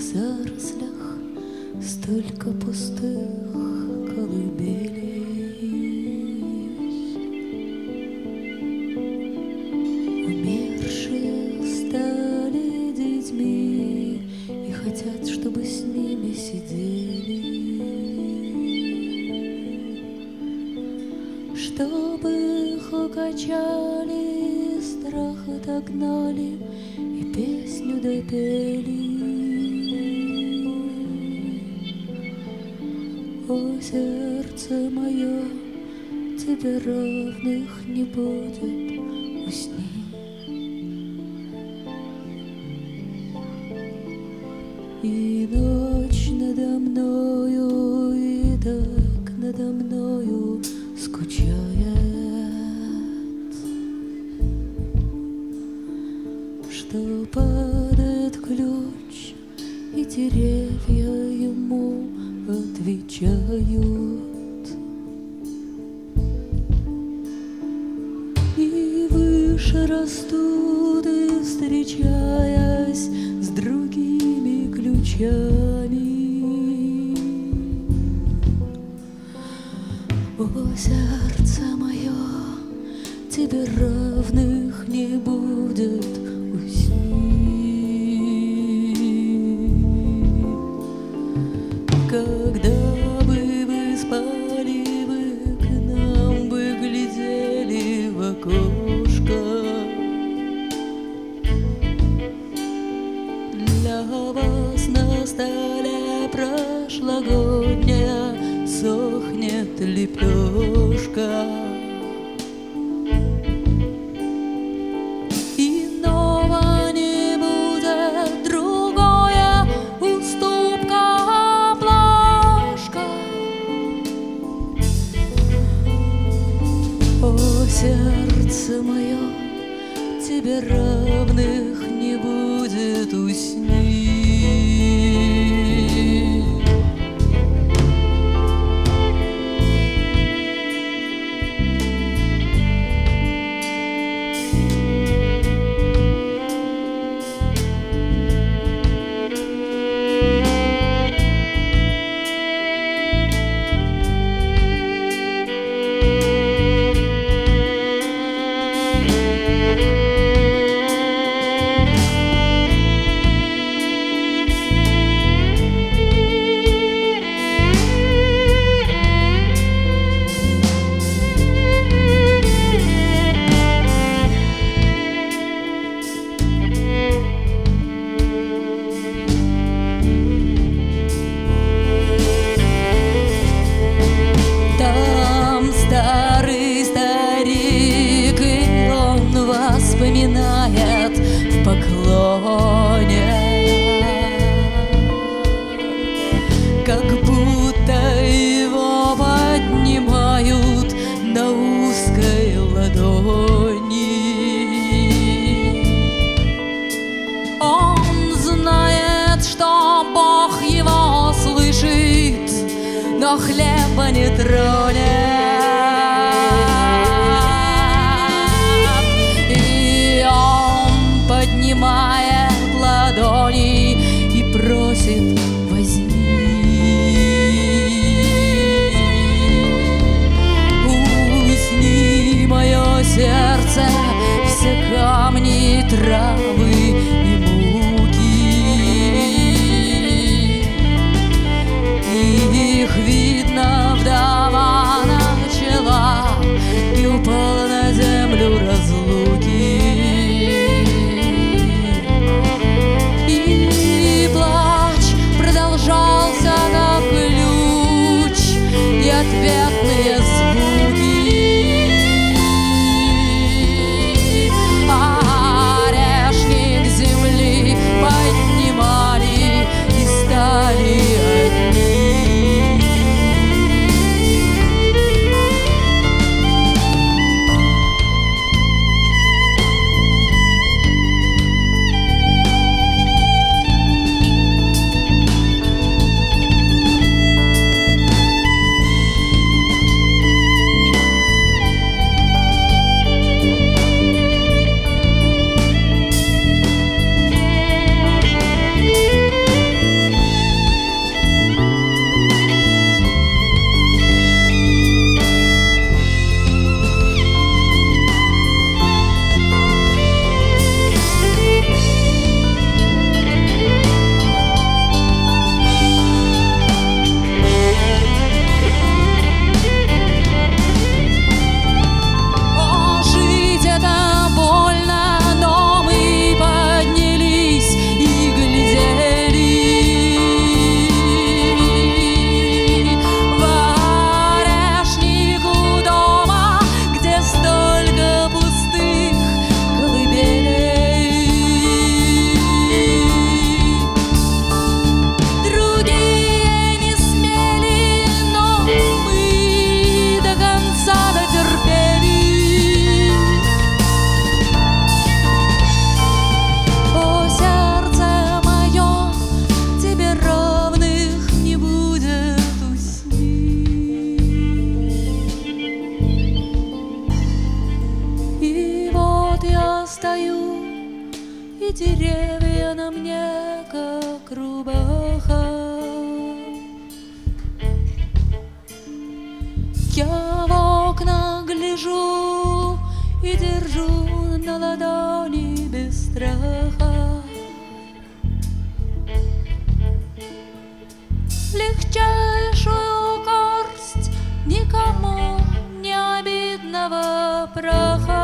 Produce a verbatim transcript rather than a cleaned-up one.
зарослях столько пустых колыбелей. Умершие стали детьми и хотят, чтобы с ними сидели, чтобы их укачали, страх отогнали и песню допели. О, сердце мое, тебе равных не будет, усни. И ночь надо мною, и так надо мною скучает, что падает ключ, и деревья ему отвечают. И выше растут, и встречаясь с другими ключами. О, сердце мое, тебе равных не будет, усни. Когда бы вы спали, вы к нам бы глядели в окошко. Для вас на столе прошлогодняя сохнет лепешка. Иного не будет, другое уступка, плошка. О, сердце мое, тебе равных не будет, усни. Вспоминает в поклоне, как будто его поднимают на узкой ладони. Он знает, что Бог его слышит, но хлеба не тронет. Поднимает ладони и просит возьми. Усни, мое сердце, все камни, травы и муки. И их видно, вдова начала и упала на землю разлуки. Ответные звуки, орешник земли поднимали и стали одни. и деревья на мне, как рубаха. Я в окна гляжу и держу на ладони без страха легчайшую горсть никому не обидного праха.